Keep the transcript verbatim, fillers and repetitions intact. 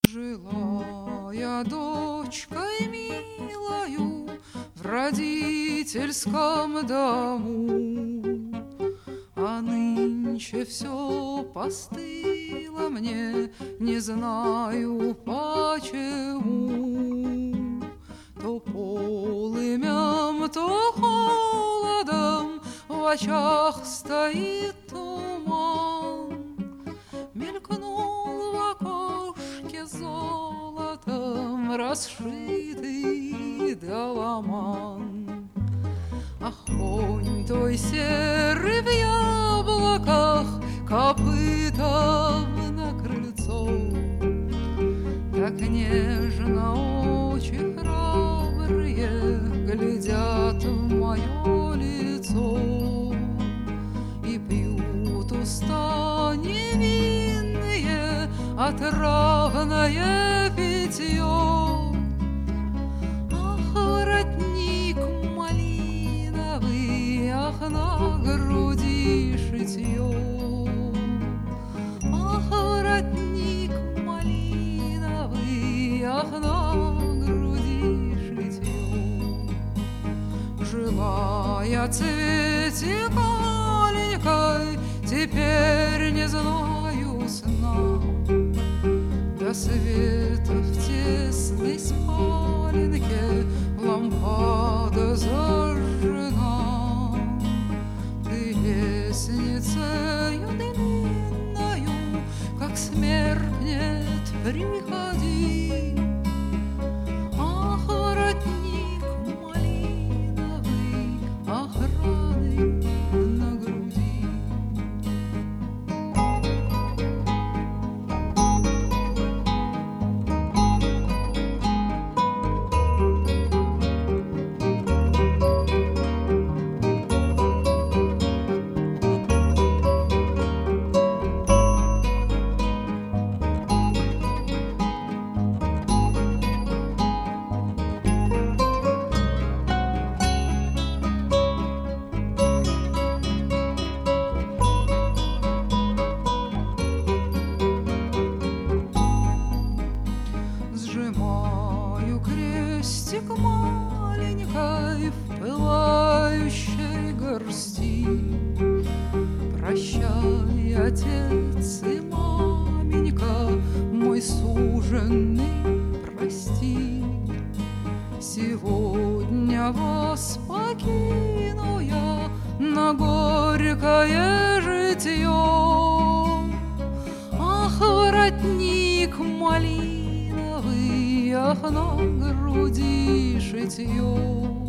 Жила я дочкой милою в родительском дому, а нынче все постыло мне, не знаю почему. То полымям, то холодом в очах стоит туман. Мелькнул в окошке золотом расшитый доломан. Ах, конь той серый в яблоках копытом на крыльцо, так нежно очи храбрые глядят в мое лицо и пьют уста невинные отравное питье. Ах, воротник малиновый, ах, на груди шитье. Ах, воротник малиновый, ах, на груди шитье. Жила я цветик маленькой, теперь не знаю сна. До света в тесной спаленке лампада зажжена. Ты лестницею длинною, как смеркнет, приходи. Ах, воротник малиновый, ах, раны на груди. Сжимаю крестик маленькой в пылающей горсти. Прощай, отец и маменька, мой суженый, прости. Сегодня вас покину я на горькое житье. Ах, воротник малиновый, ах, на груди шитье.